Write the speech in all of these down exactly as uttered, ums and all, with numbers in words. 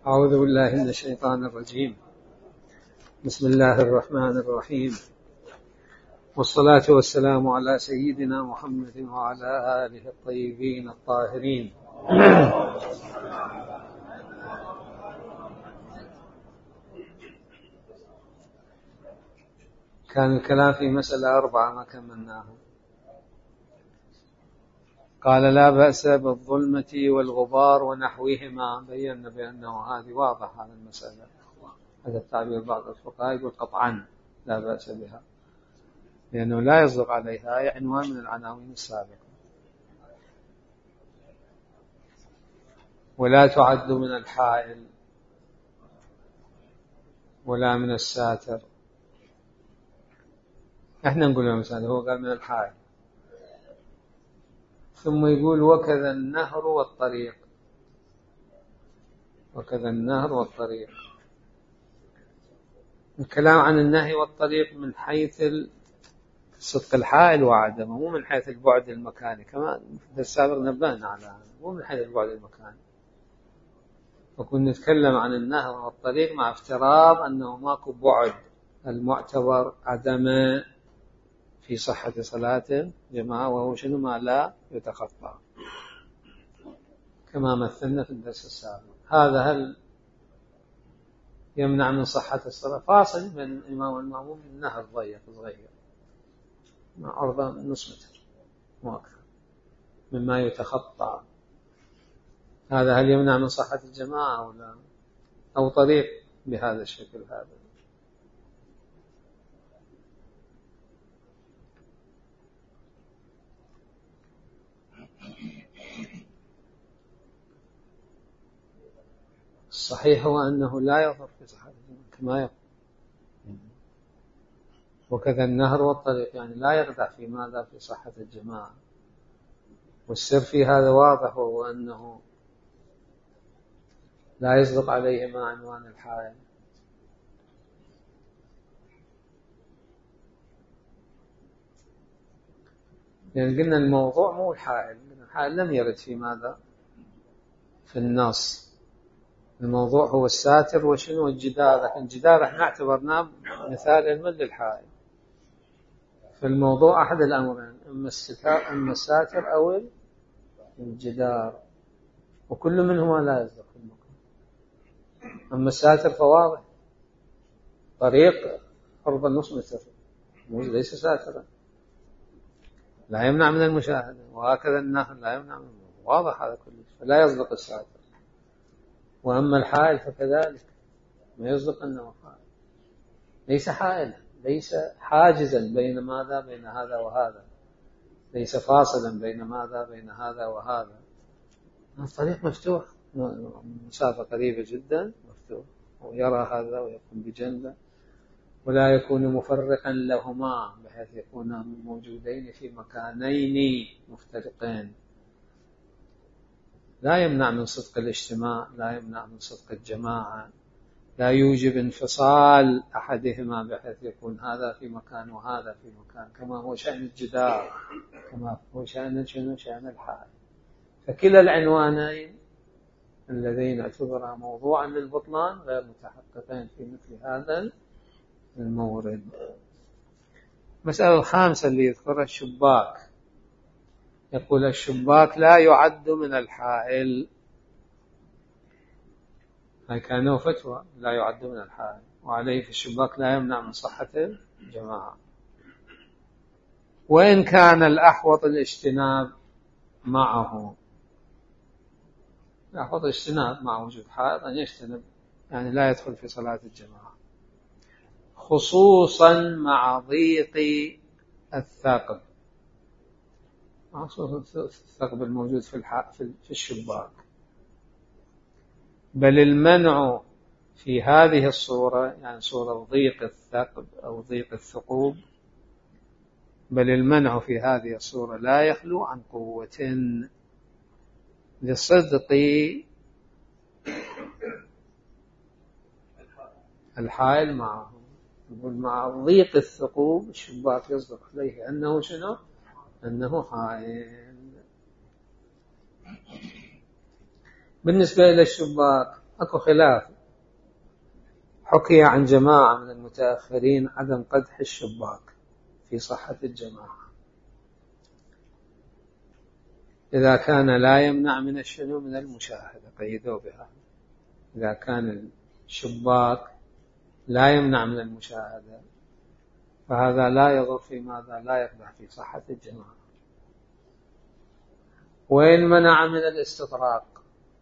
أعوذ بالله من الشيطان الرجيم. بسم الله الرحمن الرحيم، والصلاة والسلام على سيدنا محمد وعلى آله الطيبين الطاهرين. كان الكلام في مسألة أربعة ما كملناها. قال لا بأس بالظلمة والغبار ونحوهما، بينا بأنه هذه واضح هذا المسألة. هذا التعبير بعض الفقهاء يقول قطعا لا بأس بها، لأنه لا يصدق عليها أي عنوان من العناوين السابقة، ولا تعد من الحائل ولا من الساتر. احنا نقول مثلا هو قال من الحائل، ثم يقول وكذا النهر والطريق، وكذا النهر والطريق. الكلام عن النهي والطريق من حيث صدق الحائل وعدمه، مو من حيث البعد المكاني، كما في السابق نبهنا على هذا، مو من حيث البعد المكاني. وكنا نتكلم عن النهر والطريق مع افتراض أنه ماكو بعد المعتبر عدمه في صحة صلاة جماعة، وهو شنو ما لا يتخطى، كما مثلنا في الدرس السابق. هذا هل يمنع من صحة الصلاة؟ فاصل بين الإمام والمأموم النهر ضيق صغير مع عرضة نصف متر وأكثر مما يتخطى. هذا هل يمنع من صحة الجماعة أو لا؟ أو طريق بهذا الشكل هذا؟ الصحيح هو أنه لا يضر في صحة الجماعة كما يقول. وكذا النهر والطريق يعني لا يردع في ماذا في صحة الجماعة. والسر في هذا واضح، وهو أنه لا يصدق عليهما عنوان الحائل. يعني قلنا الموضوع مو الحائل، الحائل لم يرد في ماذا في النص. الموضوع هو الساتر وشنو الجدار، لكن الجدار احنا اعتبرناه مثال من للحائل. فالموضوع أحد الأمرين، إما الستار إما الساتر أو الجدار، وكل منهما لا يصدق في المكان. أما الساتر فواضح، طريق قرب النص متر ليس ساترا، لا يمنع من المشاهدة، وهكذا النهر لا يمنع من المشاهدة. واضح هذا كله، فلا يصدق الساتر. وأما الحائل فكذلك ما يصدق أنه حائل، ليس حائلا، ليس حاجزا بين ماذا بين هذا وهذا، ليس فاصلا بين ماذا بين هذا وهذا. الطريق مفتوح، مسافة قريبة جدا مفتوح، ويرى هذا ويقوم بجنبه، ولا يكون مفرقا لهما بحيث يكونا موجودين في مكانين مفترقين. لا يمنع من صدق الاجتماع، لا يمنع من صدق الجماعة، لا يوجب انفصال أحدهما بحيث يكون هذا في مكان وهذا في مكان، كما هو شأن الجدار، كما هو شأن شنو شأن الحائل. فكلا العنوانين اللذين اعتبرا موضوعا للبطلان غير متحققين في مثل هذا المورد. مسألة الخامسة اللي يذكرها الشباك، يقول الشباك لا يعد من الحائل. هاي كانوا فتوى لا يعد من الحائل، وعليه في الشباك لا يمنع من صحة الجماعة. وإن كان الأحوط الاجتناب معه، الأحوط الاجتناب مع وجود حائط أن يجتنب، يعني لا يدخل في صلاة الجماعة، خصوصا مع ضيق الثقب، خصوصا الثقب الموجود في في الشباك. بل المنع في هذه الصورة، يعني صورة ضيق الثقب أو ضيق الثقوب، بل المنع في هذه الصورة لا يخلو عن قوة لصدق الحائل معه. يقول مع ضيق الثقوب الشباك يصدق عليه أنه شنو؟ أنه حائل. بالنسبة إلى الشباك أكو خلاف. حكي عن جماعة من المتأخرين عدم قدح الشباك في صحة الجماعة إذا كان لا يمنع من الشنو من المشاهدة. قيدوا بها، إذا كان الشباك لا يمنع من المشاهدة فهذا لا يضر في ماذا؟ لا يقدح في صحة الجماعة. وإن منع من الاستطراق،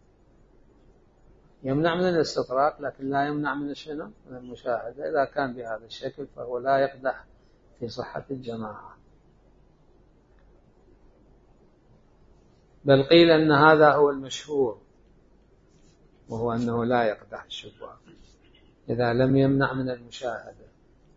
يمنع من الاستطراق لكن لا يمنع من الشنو من المشاهدة، إذا كان بهذا الشكل فهو لا يقدح في صحة الجماعة. بل قيل أن هذا هو المشهور، وهو أنه لا يقدح الشباك إذا لم يمنع من المشاهدة.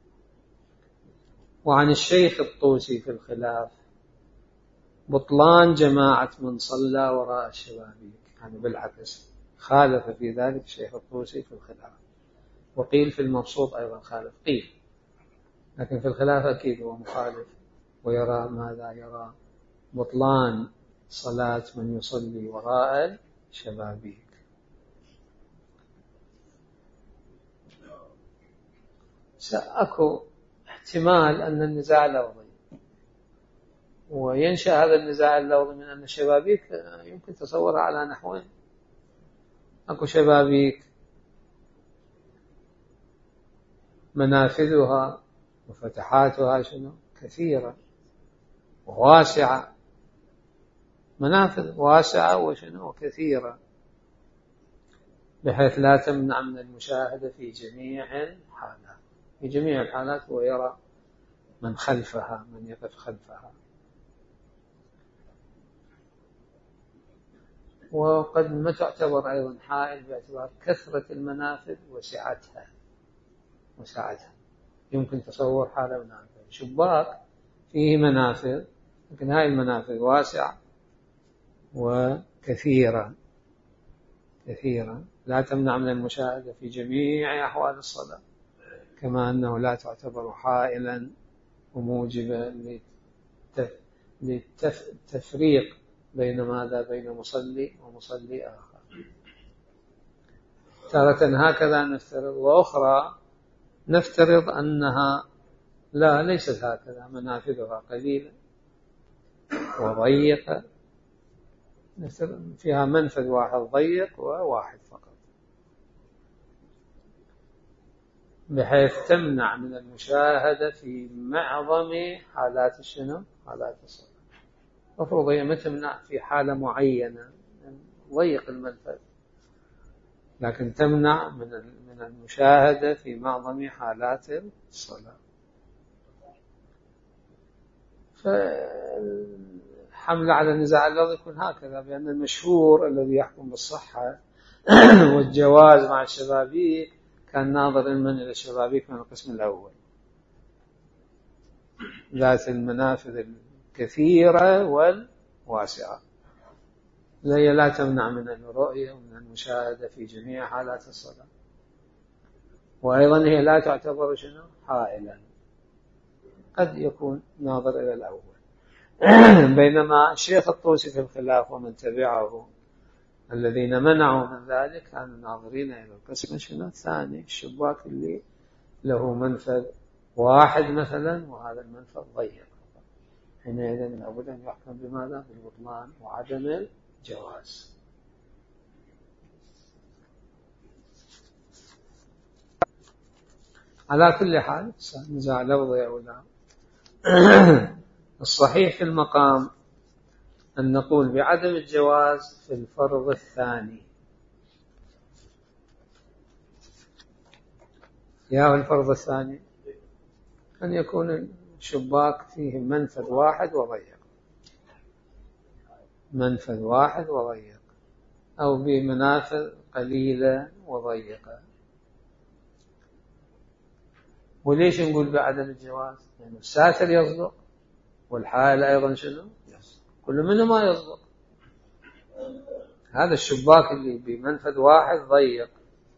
وعن الشيخ الطوسي في الخلاف بطلان جماعة من صلى وراء الشبابيك، يعني بالعكس خالف في ذلك الشيخ الطوسي في الخلاف. وقيل في المبسوط أيضا خالف، قيل، لكن في الخلاف أكيد هو مخالف، ويرى ماذا؟ يرى بطلان صلاة من يصلي وراء الشبابيك. سأكو احتمال أن النزاع لفظي، وينشأ هذا النزاع اللفظي من أن الشبابيك يمكن تصورها على نحوين. أكو شبابيك منافذها وفتحاتها شنو كثيرة وواسعة، منافذ واسعة وشنو كثيرة، بحيث لا تمنع من المشاهدة في جميع الحالات. في جميع الحالات هو يرى من خلفها، من يقف خلفها. وقد ما تعتبر أيضا حائل باعتبار كثرة المنافذ وسعتها وسعتها. يمكن تصور حالة منافذ شباك فيه منافذ، لكن هاي المنافذ واسعة وكثيرة كثيرة لا تمنع من المشاهدة في جميع أحوال الصلاة، كما أنه لا تعتبر حائلا وموجبة للتفريق بين ماذا؟ بين مصلي ومصلي آخر. تارة هكذا نفترض، وأخرى نفترض أنها لا ليست هكذا، منافذها قليلة وضيقة، فيها منفذ واحد ضيق وواحد فقط، بحيث تمنع من المشاهدة في معظم حالات الشنو؟ حالات الصلاة. مفروض هي ما تمنع في حالة معينة ضيق المنفذ، لكن تمنع من من المشاهدة في معظم حالات الصلاة. فالحمل على النزاع اللفظي يكون هكذا، بأن المشهور الذي يحكم بالصحة والجواز مع الشبابيك كان ناظر من إلى الشبابيك من القسم الأول، ذات المنافذ الكثيرة والواسعة، هي لا تمنع من الرؤية ومن المشاهدة في جميع حالات الصلاة. وأيضا هي لا تعتبر شنو؟ حائلا، قد يكون ناظر إلى الأول. بينما الشيخ الطوسي في الخلاف ومن تبعه الذين منعوا من ذلك كانوا ناظرين إلى القسم شنو؟ الثاني، الشباك اللي له منفذ واحد مثلا وهذا المنفذ ضيق، حينئذ لابد أن يحكم بماذا؟ بالبطلان وعدم الجواز. على كل حال نزاع لفظي أو لا، الصحيح في المقام أن نقول بعدم الجواز في الفرض الثاني. يا الفرض الثاني أن يكون الشباك فيه منفذ واحد وضيق، منفذ واحد وضيق، أو بمنافذ قليلة وضيقة. وليش نقول بعدم الجواز؟ لأن يعني الساتر يصدق والحائل أيضا شنو؟ يصدق، كل منهما يصدق. هذا الشباك اللي بمنفذ واحد ضيق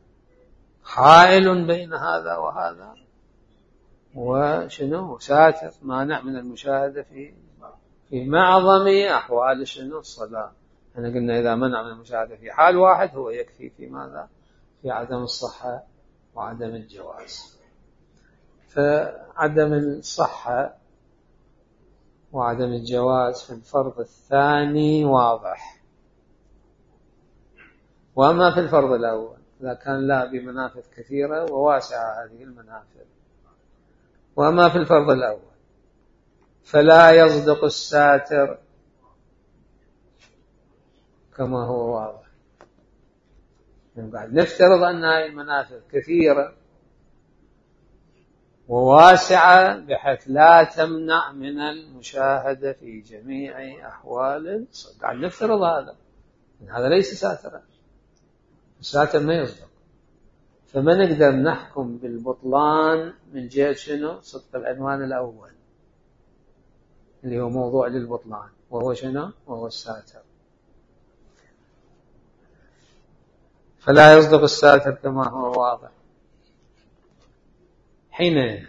حائل بين هذا وهذا، وشنو؟ ساتر مانع من المشاهدة في في معظم أحوال شنو؟ الصلاة. أنا قلنا إذا منع من المشاهدة في حال واحد هو يكفي في ماذا؟ في عدم الصحة وعدم الجواز. فعدم الصحة وعدم الجواز في الفرض الثاني واضح. وأما في الفرض الأول إذا كان لا بمنافذ كثيرة وواسعة هذه المنافذ، وأما في الفرض الأول فلا يصدق الساتر كما هو واضح. نفترض أن هذه المنافذ كثيرة وواسعة بحيث لا تمنع من المشاهدة في جميع أحوال الصلاة. قاعد نفترض هذا، هذا ليس ساترا، الساتر ما يصدق. فما نقدر نحكم بالبطلان من جهة شنو؟ صدق العنوان الأول اللي هو موضوع للبطلان، وهو شنو؟ وهو الساتر. فلا يصدق الساتر كما هو واضح. حين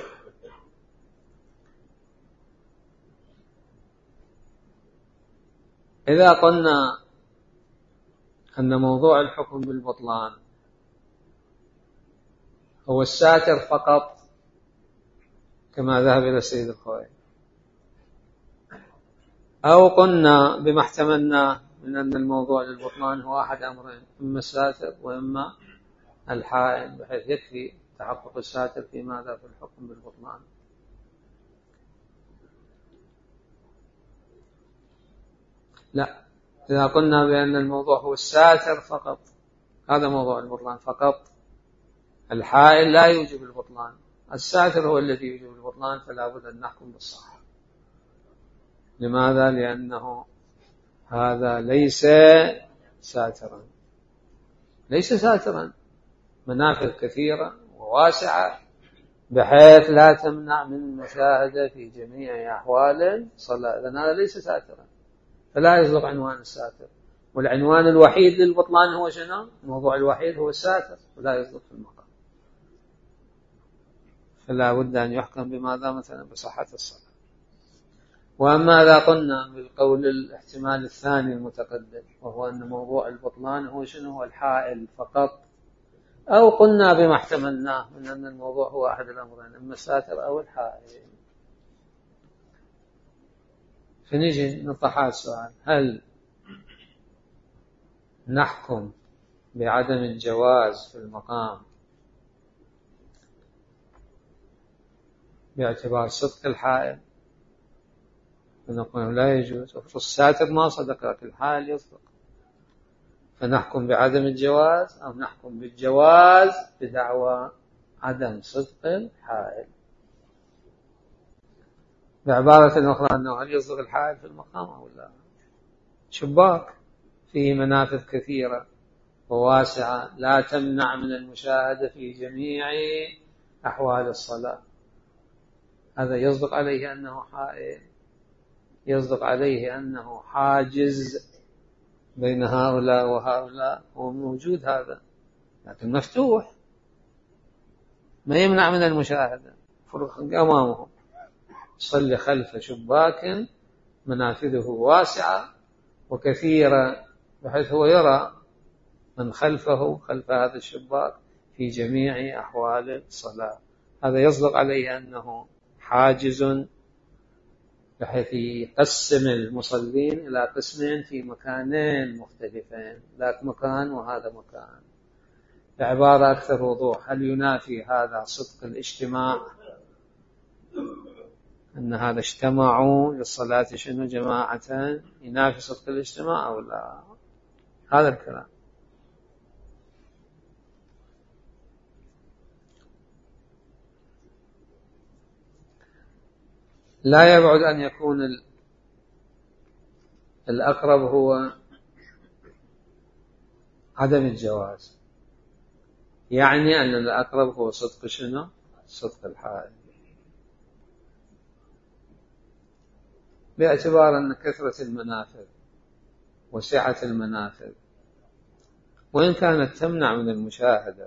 إذا قلنا أن موضوع الحكم بالبطلان هو الساتر فقط كما ذهب إلى السيد الخوئي، أو قلنا بما احتملناه من أن الموضوع للبطلان هو أحد أمرين، إما الساتر وإما الحائل، بحيث يكفي تحقق الساتر في ماذا؟ في الحكم بالبطلان. لا، إذا قلنا بأن الموضوع هو الساتر فقط، هذا موضوع البطلان فقط، الحائل لا يوجب البطلان، الساتر هو الذي يوجب البطلان، فلا بد أن نحكم بالصحة. لماذا؟ لأنه هذا ليس ساترا، ليس ساترا، منافذ كثيرة وواسعة بحيث لا تمنع من المشاهدة في جميع أحوال الصلاة، لأن هذا ليس ساترا، فلا يصدق عنوان الساتر. والعنوان الوحيد للبطلان هو شنو؟ الموضوع الوحيد هو الساتر، ولا يصدق في المقام. فلا بد أن يحكم بماذا؟ مثلا بصحة الصلاة. وأما إذا قلنا بالقول الاحتمال الثاني المتقدم، وهو أن موضوع البطلان هو شنو؟ هو الحائل فقط، أو قلنا بما احتملناه من أن الموضوع هو أحد الأمرين، إما الساتر أو الحائل. فنجي نطرح السؤال: هل نحكم بعدم الجواز في المقام باعتبار صدق الحائل؟ فنقول لا يجوز، الساتر ما صدق لكن الحائل يصدق، فنحكم بعدم الجواز، أو نحكم بالجواز بدعوى عدم صدق الحائل. بعبارة أخرى أنه هل يصدق الحائل في المقام أو لا؟ شباك فيه منافذ كثيرة وواسعة لا تمنع من المشاهدة في جميع أحوال الصلاة، هذا يصدق عليه أنه حائل، يصدق عليه أنه حاجز بين هؤلاء وهؤلاء، هو موجود هذا، لكن مفتوح ما يمنع من المشاهدة، فرق أمامه، صلي خلف شباك منافذه واسعة وكثيرة بحيث هو يرى من خلفه خلف هذا الشباك في جميع أحوال الصلاة، هذا يصدق عليه أنه حاجز بحيث يقسم المصلين إلى قسمين في مكانين مختلفين، ذاك مكان وهذا مكان. بعبارة أكثر وضوح، هل ينافي هذا صدق الاجتماع؟ أن هذا اجتمعوا للصلاة شنو جماعة، ينافي صدق الاجتماع أو لا؟ هذا الكلام. لا يبعد أن يكون الأقرب هو عدم الجواز، يعني أن الأقرب هو صدق شنو؟ صدق الحائل، باعتبار أن كثرة المنافذ وسعة المنافذ وإن كانت تمنع من المشاهدة،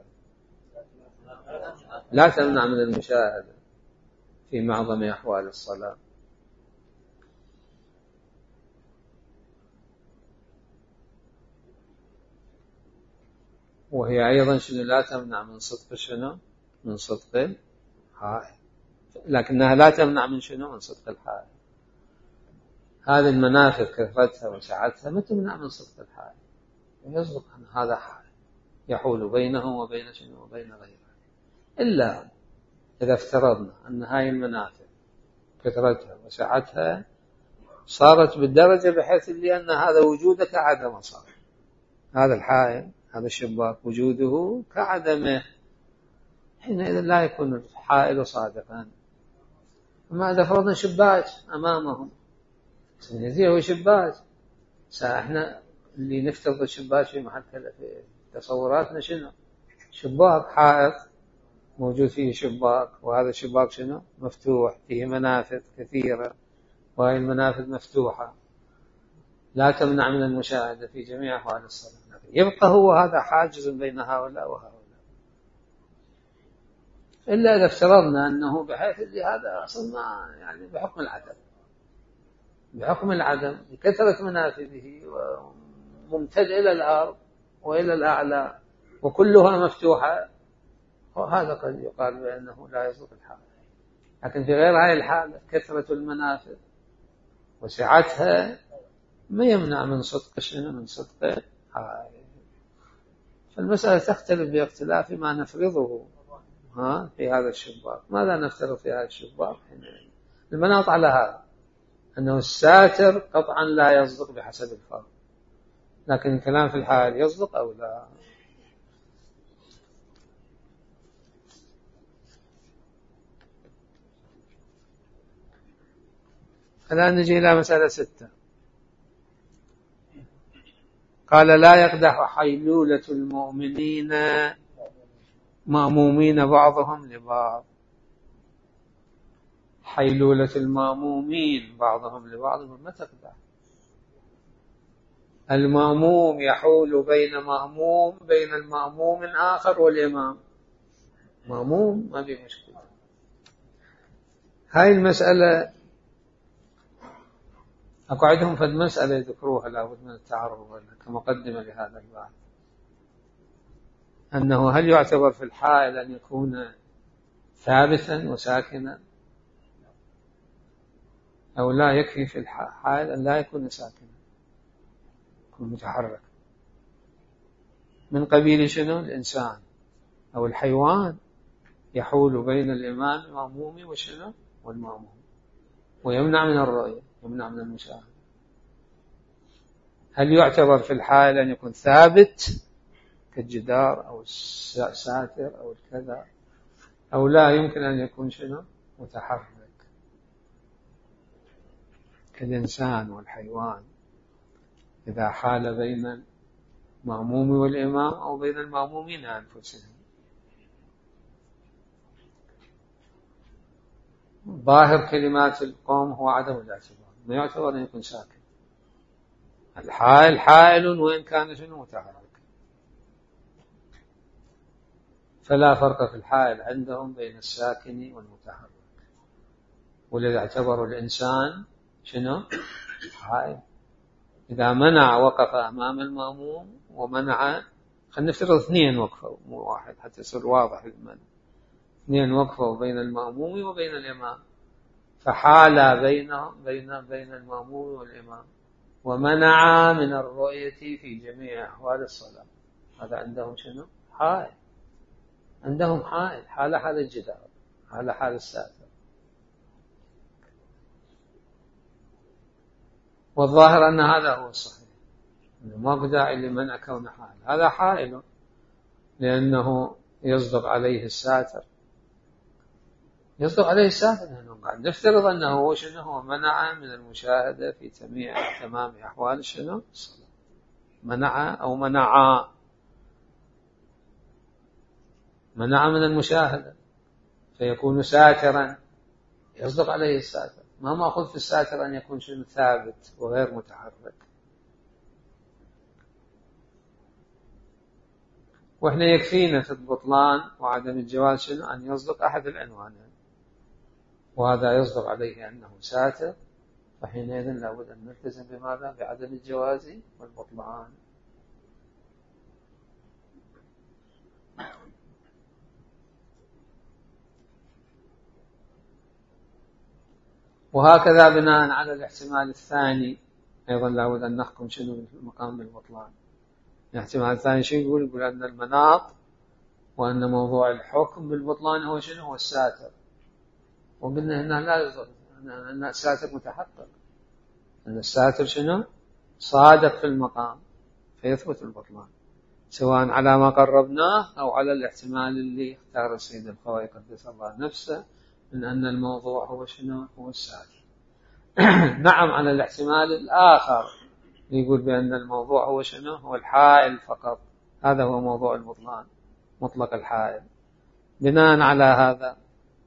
لا تمنع من المشاهدة في معظم أحوال الصلاة، وهي أيضا شنو لا تمنع من صدق شنو من صدق الحائل، لكنها لا تمنع من شنو من صدق الحائل. هذه المنافذ كثرتها وسعتها ما تمنع من صدق الحائل، يصدق أن هذا حائل يحول بينه وبين شنو وبين غيره، إلا إذا افترضنا أن هاي المنافذ كثرتها وسعتها صارت بالدرجة بحيث اللي أن هذا وجوده كعدمه، صار هذا الحائل هذا الشباك وجوده كعدمه، حينئذ لا يكون الحائل صادقا. أما إذا فرضنا شباك أمامهم سنزيه هو شباك، احنا اللي نفترض الشباك في محل كذا في تصوراتنا شنو شباك حائط موجود فيه شباك، وهذا الشباك شنو مفتوح فيه منافذ كثيرة، وهذه المنافذ مفتوحة لا تمنع من المشاهدة في جميع أحوال الصلاة، يبقى هو هذا حاجز بين هؤلاء وهؤلاء. إلا إذا افترضنا أنه بحيث اللي هذا أصلا ما يعني بحكم العدم بحكم العدم بكثرة منافذه وممتد إلى الأرض وإلى الأعلى وكلها مفتوحة، وهذا قد يقال بأنه لا يصدق الحال. لكن في غير هذه الحالة كثرة المنافذ وسعتها ما يمنع من صدق شنو من صدق هاي. فالمسألة تختلف باختلاف ما نفرضه ها في هذا الشباك. ماذا نفترض في هذا الشباك؟ المناط على هذا أنه الساتر قطعا لا يصدق بحسب الفرض، لكن الكلام في الحال يصدق أو لا. الآن نجي إلى مسألة ستة. قال لا يقدح حيلولة المؤمنين مأمومين بعضهم لبعض. حيلولة المأمومين بعضهم لبعض ما تقدح. المأموم يحول بين مأموم بين المأموم آخر والإمام، مأموم ما في مشكلة. هاي المسألة أقعدهم في المسألة يذكروها لابد من التعرض كمقدمة لهذا البحث، أنه هل يعتبر في الحائل أن يكون ثابتا وساكنا أو لا يكفي في الحائل أن لا يكون ساكنا يكون متحرك من قبيل شنو الإنسان أو الحيوان يحول بين الإمام المأموم وشنو والمأموم ويمنع من الرؤية يمنع من المشاهدة. هل يعتبر في الحائل أن يكون ثابت كالجدار أو الساتر أو الكذا أو لا يمكن أن يكون شنو متحرك كالإنسان والحيوان إذا حال بين المأموم والإمام أو بين المأمومين أنفسهم؟ ظاهر كلمات القوم هو عدم الاعتبار، ما يعتبر أن يكون ساكن. الحائل حائل وإن كان شنو متحرك، فلا فرق في الحائل عندهم بين الساكن والمتحرك، ولذا اعتبروا الإنسان شنو حائل. إذا منع وقف أمام المأموم ومنع، خلينا نفترض اثنين وقفوا مو واحد حتى يصير واضح المنع، اثنين وقفوا بين المأموم وبين الإمام فحال بينهم بين بين المأموم والإمام ومنع من الرؤية في جميع أحوال الصلاة، هذا عندهم شنو حائل، عندهم حائل حال حال الجدار حال حال الساتر. والظاهر أن هذا هو الصحيح، ما داعي لمنع كون حائل، هذا حائل لأنه يصدق عليه الساتر يصدق عليه الساتر لأنه قاعد نفترض أنه هو شنو هو منع من المشاهدة في جميع تمام أحوال شنو الصلاة، منع أو منع منع من المشاهدة فيكون ساترا يصدق عليه الساتر، ما مأخذ في الساتر أن يكون شنو ثابت وغير متحرك. وإحنا يكفينا في البطلان وعدم الجواز شنو أن يصدق أحد العنوانين، وهذا يصدق عليه أنه ساتر، فحينئذ لابد أن نلتزم بماذا بعدم الجواز والبطلان. وهكذا بناء على الاحتمال الثاني أيضا لابد أن نحكم شنو في المقام بالبطلان. الاحتمال الثاني شو يقول؟ يقول أن المناط وأن موضوع الحكم بالبطلان هو شنو؟ هو الساتر. وقلنا هنا لا يصدق أن الساتر متحقق، أن الساتر شنو؟ صادق في المقام فيثبت البطلان، سواء على ما قربناه أو على الاحتمال اللي اختار السيد الخوئي قدس الله نفسه من أن الموضوع هو شنو؟ هو الساتر. نعم على الاحتمال الآخر يقول بأن الموضوع هو شنو؟ هو الحائل فقط، هذا هو موضوع البطلان، مطلق الحائل. بناء على هذا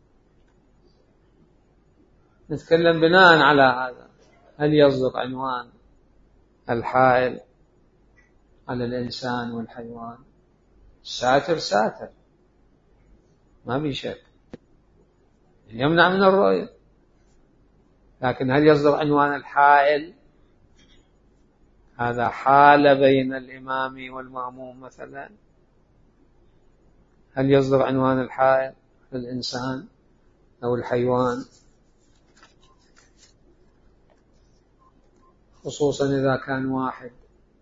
نتكلم بناء على هذا هل يصدق عنوان الحائل على الإنسان والحيوان؟ الساتر ساتر ما في شك، يمنع من الرؤية، لكن هل يصدق عنوان الحائل؟ هذا حال بين الإمام والمأموم مثلا، هل يصدق عنوان الحائل للإنسان أو الحيوان؟ خصوصا إذا كان واحد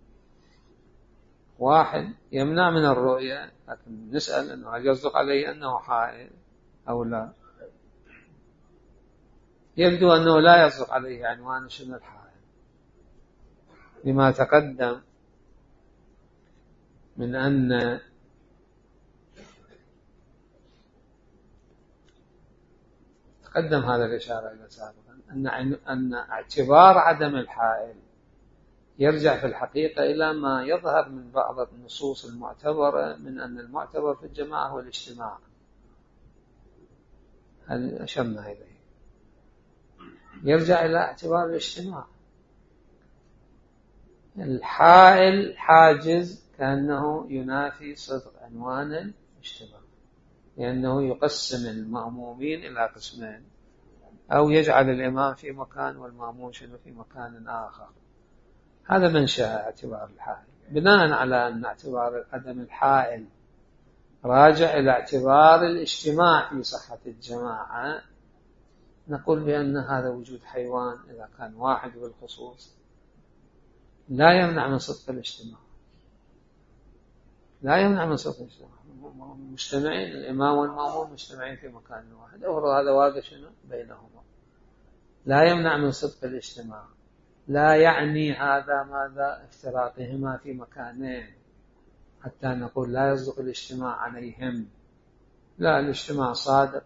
واحد يمنع من الرؤية، لكن نسأل أنه هل يصدق عليه أنه حائل أو لا؟ يبدو أنه لا يصدق عليه عنوان شنو الحائل، لما تقدم من أن تقدم هذا الإشارة إلى سابقا أن أن اعتبار عدم الحائل يرجع في الحقيقة إلى ما يظهر من بعض النصوص المعتبرة من أن المعتبر في الجماعة هو الاجتماع. هل أشرنا إليه؟ يرجع إلى اعتبار الاجتماع. الحائل حاجز كأنه ينافي صدق عنوان الاجتماع، لأنه يقسم المأمومين إلى قسمين، أو يجعل الإمام في مكان والمأموم شنو في مكان آخر. هذا منشأ اعتبار الحائل. بناء على أن اعتبار عدم الحائل راجع إلى اعتبار الاجتماع في صحة الجماعة، نقول بأن هذا وجود حيوان إذا كان واحد بالخصوص لا يمنع من صدق الاجتماع، لا يمنع من صدق الاجتماع. مجتمعين، الإمام والمأموم مجتمعين في مكان واحد، أفرض هذا واقع شنو بينهما، لا يمنع من صدق الاجتماع. لا يعني هذا ماذا افتراقهما في مكانين حتى نقول لا يصدق الاجتماع عليهم. لا، الاجتماع صادق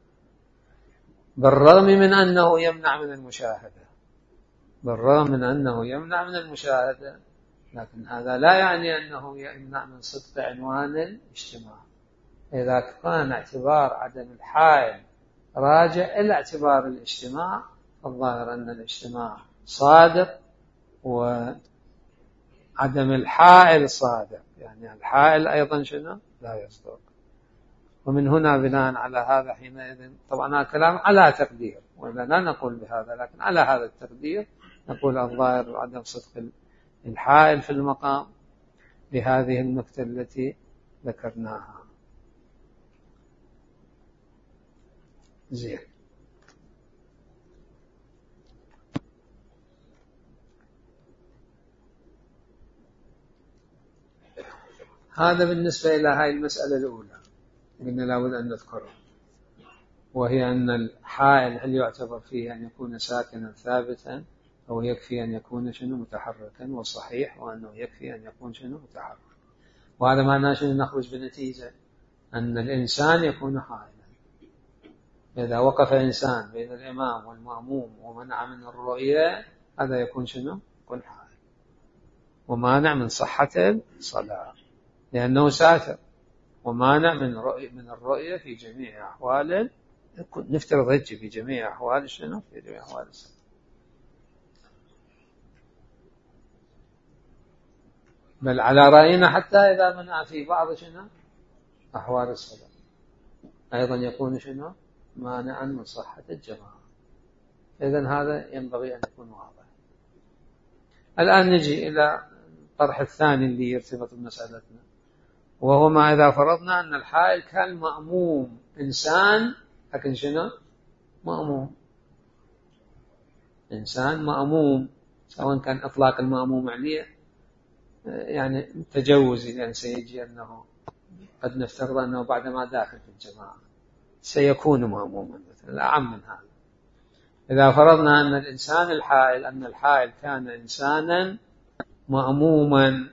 بالرغم من أنه يمنع من المشاهدة، بالرغم من أنه يمنع من المشاهدة، لكن هذا لا يعني أنه يمنع من صدق عنوان الاجتماع. إذا كان اعتبار عدم الحائل راجع إلى اعتبار الاجتماع، فالظاهر أن الاجتماع صادق وعدم الحائل صادق، يعني الحائل أيضا شنو لا يصدق. ومن هنا بناء على هذا حينئذ طبعا هذا كلام على تقدير، وإلا لا نقول بهذا، لكن على هذا التقدير نقول الظاهر عدم صدق الحائل في المقام بهذه النكتة التي ذكرناها. زين. هذا بالنسبة إلى هذه المسألة الأولى قلنا لابد أن نذكرها، وهي أن الحائل هل يعتبر فيه أن يكون ساكنا ثابتا أو يكفي أن يكون شنو متحركا، وصحيح وأنه يكفي أن يكون شنو متحرك. وهذا معناه شنو نخرج بنتيجة أن الإنسان يكون حائلا. إذا وقف إنسان بين الإمام والمأموم ومنع من الرؤية، هذا يكون شنو يكون حائل ومانع من صحة الصلاة، لأنه ساتر ومانع من رؤية من الرؤية في جميع أحوال، نفترض هيك في جميع أحوال شنو في جميع أحوال الصلاة. بل على رأينا حتى إذا منع في بعض شنو أحوال الصلاة أيضا يكون شنو مانعا من صحة الجماعة. إذن هذا ينبغي أن يكون واضح. الآن نجي إلى الطرح الثاني اللي يرتبط بمسألتنا، وهو ما إذا فرضنا أن الحائل كان مأموم إنسان، لكن شنو مأموم. إنسان مأموم، سواء كان إطلاق المأموم عليه يعني تجوزي، يعني سيجي أنه قد نفترض أنه بعدما داخل في الجماعة سيكون مأموما مثلا، لا أعم من هذا. إذا فرضنا أن الإنسان الحائل أن الحائل كان إنسانا مأموما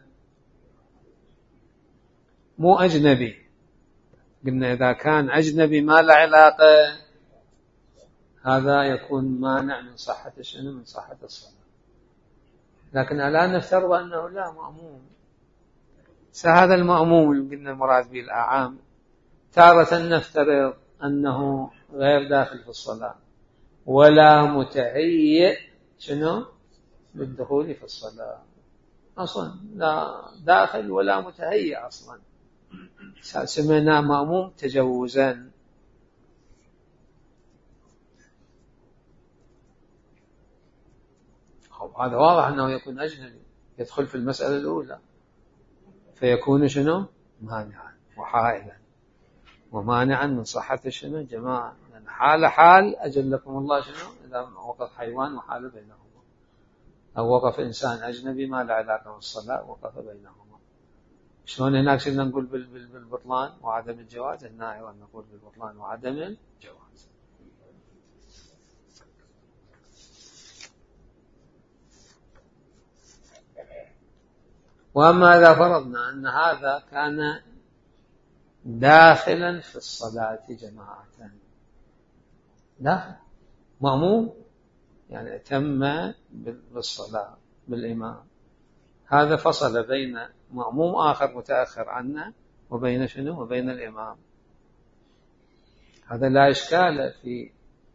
مو أجنبي، قلنا إذا كان أجنبي ما له علاقة هذا يكون مانع من صحة شنو؟ من صحة الصلاة. لكن الآن نفترض أنه لا مأموم، فهذا المأموم اللي قلنا المراد به الأعام تارة نفترض أنه غير داخل في الصلاة ولا متهيئ شنو؟ للدخول في الصلاة أصلا، لا داخل ولا متهيئ أصلا، سميناه مأموم تجوزا. هذا واضح أنه يكون أجنبي يدخل في المسألة الأولى، فيكون شنو؟ مانعا وحائلا ومانعا من صحة شنو؟ جماعة. يعني حال حال أجلكم الله شنو؟ إذا وقف حيوان وحال بينهما، أو وقف إنسان أجنبي ما له علاقة بالصلاة وقف بينهما. شلون هناك سيدنا نقول بالبطلان وعدم الجواز، هنا أيضا نقول بالبطلان وعدم الجواز. وأما إذا فرضنا أن هذا كان داخلا في الصلاة جماعة، داخل مأموم يعني تم بالصلاة بالإمام، هذا فصل بين مأموم آخر متأخر عنه وبين شنو؟ وبين الإمام. هذا لا إشكال في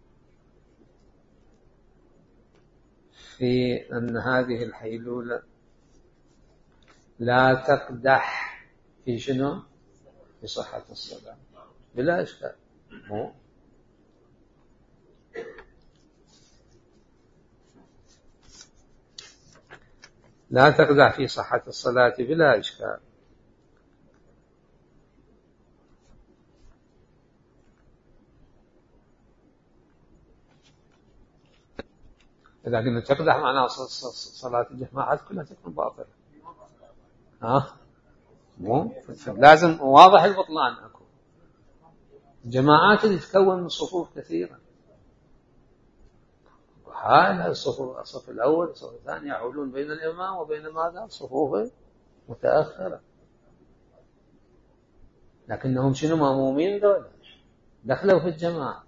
في أن هذه الحيلولة لا تقدح في شنو؟ في صحة الصلاة بلا إشكال. مو لا تقدح في صحة الصلاة بلا إشكال. إذا كنا تقدح معناه صلاة الجماعات كلها تكون باطلة. ها مو لازم واضح البطلان. أكو جماعات اللي تتكون من صفوف كثيرة، هذا الصفوف، الصف الأول الصف الثاني يحولون بين الإمام وبين ماذا؟ صفوف متأخرة، لكنهم شنو؟ مأمومين دولة دخلوا في الجماعة.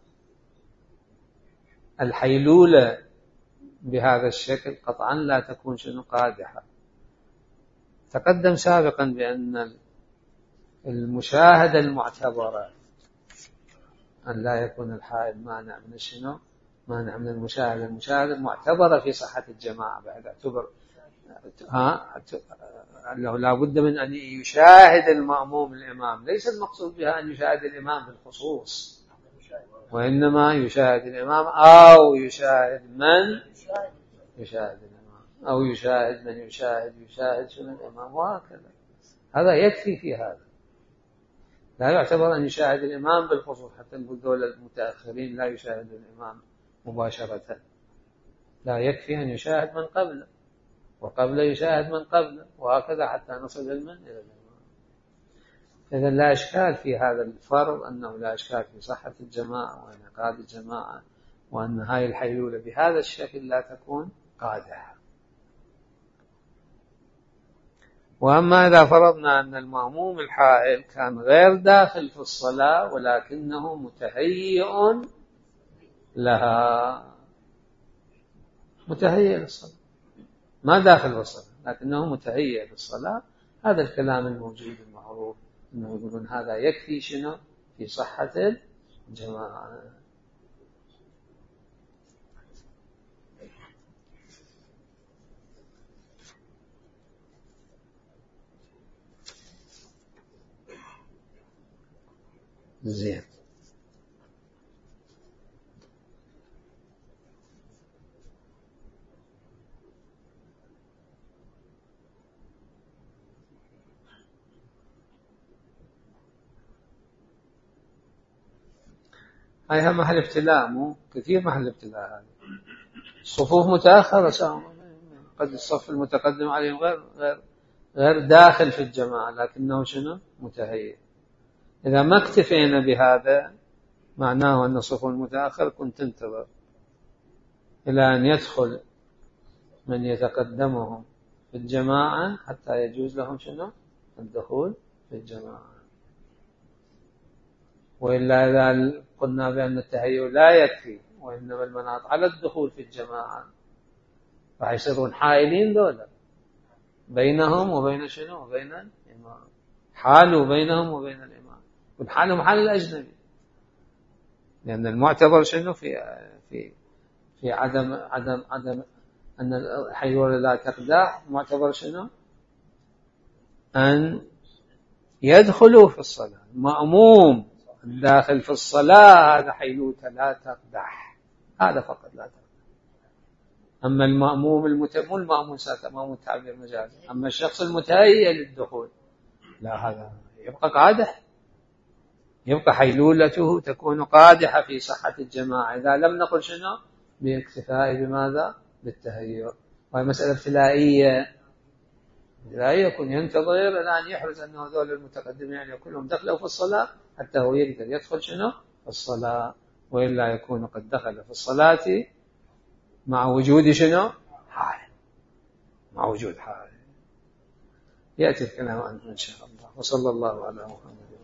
الحيلولة بهذا الشكل قطعا لا تكون شنو؟ قادحة. تقدم سابقا بأن المشاهدة المعتبرة أن لا يكون الحائل مانع من شنو؟ مانع من المشاهدة. المشاهدة المعتبرة في صحة الجماعة بعد اعتبر ها أنه لا بد من أن يشاهد المأموم الإمام، ليس المقصود بها أن يشاهد الإمام بالخصوص، وإنما يشاهد الإمام أو يشاهد من يشاهد الإمام أو يشاهد من يشاهد يشاهد شنو؟ الإمام، وهكذا. هذا يكفي في هذا، لا يعتبر أن يشاهد الإمام بالخصوص، حتى نقول دول المتأخرين لا يشاهد الإمام مباشرة، لا يكفي أن يشاهد من قبله وقبله يشاهد من قبله، وهكذا حتى نصل المن إلى الإمام. إذا لا إشكال في هذا الفرض، أنه لا إشكال في صحة الجماعة وانعقاد الجماعة، وأن هاي الحيلولة بهذا الشكل لا تكون قادحة. وأما إذا فرضنا أن المأموم الحائل كان غير داخل في الصلاة ولكنه متهيئ لها، متهيئ للصلاة، ما داخل في الصلاة لكنه متهيئ للصلاة، هذا الكلام الموجود المعروف أنه يقولون هذا يكفي شنو؟ في صحة الجماعة. زين. هاي هم محل ابتلاء، مو كثير محل ابتلاء هذا. صفوف متأخرة، قد الصف المتقدم عليهم غير غير غير داخل في الجماعة، لكنه شنو متهيئ. إذا ما اكتفينا بهذا معناه أن الصف المتأخر كنت تنتظر إلى أن يدخل من يتقدمهم في الجماعة حتى يجوز لهم شنو الدخول في الجماعة. وإلا إذا قلنا بأن التهيؤ لا يكفي وإنما المناط على الدخول في الجماعة راح يصيرون حائلين دولة بينهم وبين شنو وبين الإمام، حالوا بينهم وبين الإمام، والحالهم حال الأجنبي، لأن المعتبر شنو في في في عدم عدم عدم أن الحيوان لا تقدح، معتبر شنو أن يدخلوا في الصلاة. المأموم الداخل في الصلاة هذا حيلوته لا تقدح، هذا فقط لا تقدح. أما المأموم المتمول المأموم ساتر مأموم تعبير مجازي، أما الشخص المتهيئ للدخول لا، هذا يبقى قادح، يبقى حيلولته تكون قادحة في صحة الجماعة إذا لم نقل شنو باكتفاء بماذا بالتهيؤ. وهي مسألة ابتلائية، لا يكون ينتظر إلى أن يحرز أنه هذول المتقدمين يعني كلهم دخلوا في الصلاة حتى هو يقدر يدخل شنو في الصلاة، وإلا يكون قد دخل في الصلاة مع وجود شنو حال، مع وجود حال. يأتي الكلام عنه إن شاء الله. وصلى الله على محمد.